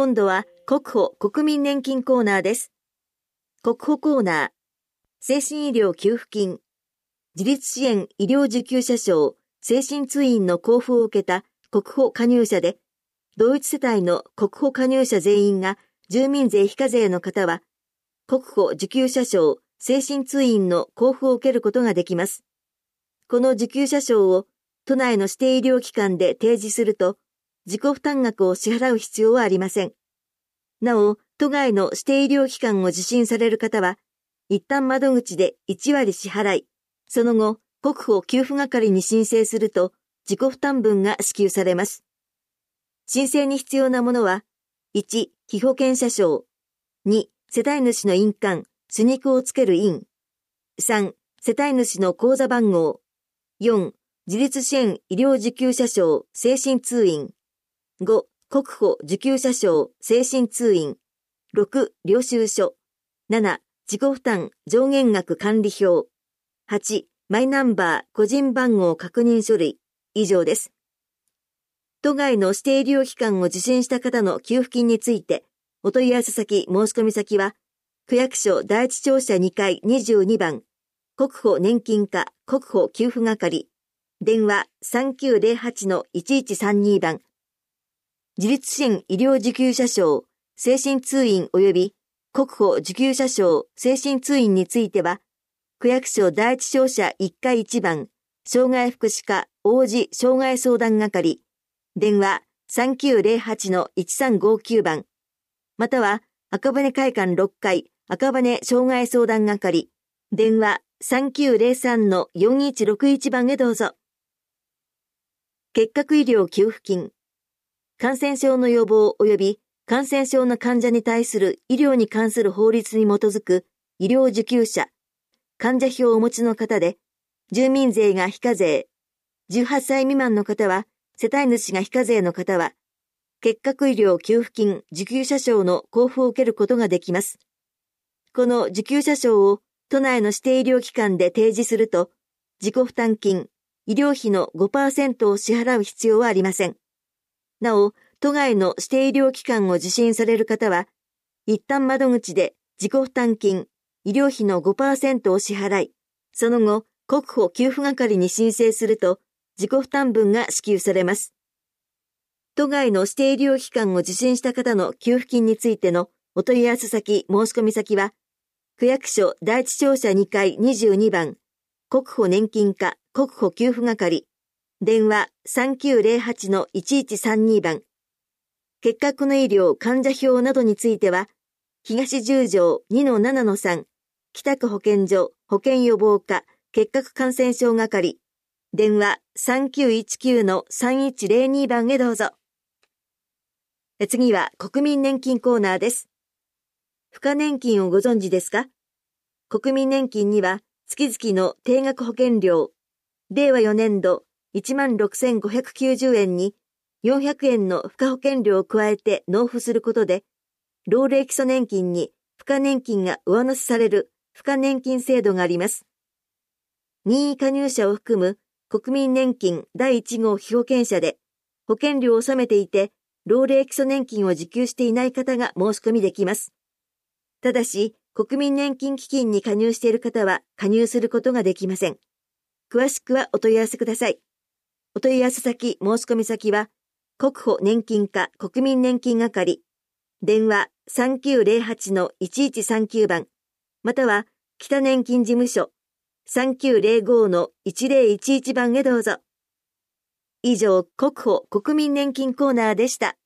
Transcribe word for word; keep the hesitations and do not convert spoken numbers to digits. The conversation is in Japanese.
今度は国保国民年金コーナーです。国保コーナー、精神医療給付金、自立支援医療受給者証、精神通院の交付を受けた国保加入者で、同一世帯の国保加入者全員が住民税非課税の方は、国保受給者証、精神通院の交付を受けることができます。この受給者証を都内の指定医療機関で提示すると、自己負担額を支払う必要はありません。なお、都外の指定医療機関を受診される方は、一旦窓口でいち割支払い、その後、国保給付係に申請すると、自己負担分が支給されます。申請に必要なものは、いち、被保険者証、に、世帯主の印鑑、朱肉をつける印、さん、世帯主の口座番号、よん、自立支援医療受給者証、精神通院、ご、国保受給者証、精神通院、ろく、領収書、なな、自己負担上限額管理表、はち、マイナンバー個人番号確認書類、以上です。都外の指定医療機関を受診した方の給付金について、お問い合わせ先、申込先は、区役所第一庁舎にかいにじゅうにばん、国保年金課国保給付係、電話 さんきゅうゼロはちのいちいちさんに 番、自立支援医療受給者証、精神通院及び国保受給者証、精神通院については、区役所第一庁舎いっかいいちばん、障害福祉課王子障害相談係、電話 さんきゅうゼロはちのいちさんごきゅう 番、または赤羽会館ろっかい赤羽障害相談係、電話 さんきゅうゼロさんのよんいちろくいち 番へどうぞ。結核医療給付金。感染症の予防及び感染症の患者に対する医療に関する法律に基づく医療受給者、患者票をお持ちの方で、住民税が非課税、じゅうはっさい未満の方は、世帯主が非課税の方は、結核医療給付金受給者証の交付を受けることができます。この受給者証を都内の指定医療機関で提示すると、自己負担金、医療費の ごパーセント を支払う必要はありません。なお、都外の指定医療機関を受診される方は、一旦窓口で自己負担金、医療費の ごパーセント を支払い、その後、国保給付係に申請すると、自己負担分が支給されます。都外の指定医療機関を受診した方の給付金についてのお問い合わせ先、申込先は、区役所第一庁舎にかいにじゅうにばん、国保年金課国保給付係、電話 さんきゅうゼロはちのいちいちさんに 番、結核の医療患者票などについては、東十条 にのななのさん、北区保健所保健予防課結核感染症係、電話 さんきゅういちきゅうのさんいちゼロに 番へどうぞ。次は国民年金コーナーです。付加年金をご存知ですか？国民年金には月々の定額保険料、れいわよねんどいちまんろくせんごひゃくきゅうじゅうえんによんひゃくえんの付加保険料を加えて納付することで、老齢基礎年金に付加年金が上乗せされる付加年金制度があります。任意加入者を含む国民年金だいいち号被保険者で、保険料を納めていて、老齢基礎年金を受給していない方が申し込みできます。ただし、国民年金基金に加入している方は加入することができません。詳しくはお問い合わせください。お問い合わせ先、申し込み先は、国保年金課国民年金係、電話 さんきゅうゼロはちのいちいちさんきゅう 番、または北年金事務所 さんきゅうゼロごのいちゼロいちいち 番へどうぞ。以上、国保国民年金コーナーでした。